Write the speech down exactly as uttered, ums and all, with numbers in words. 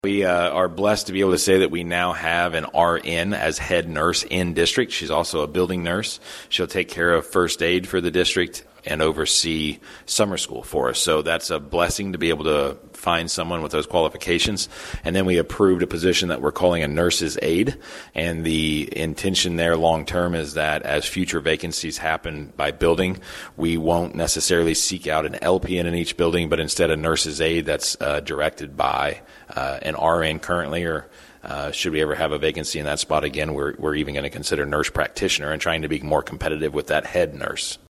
We uh, are blessed to be able to say that we now have an R N as head nurse in district. She's also a building nurse. She'll take care of first aid for the district and oversee summer school for us. So that's a blessing to be able to find someone with those qualifications. And then we approved a position that we're calling a nurse's aide. And the intention there long term is that as future vacancies happen by building, we won't necessarily seek out an L P N in each building, but instead a nurse's aide that's uh, directed by uh, an R N currently, or Uh, should we ever have a vacancy in that spot again, we're, we're even going to consider nurse practitioner and trying to be more competitive with that head nurse.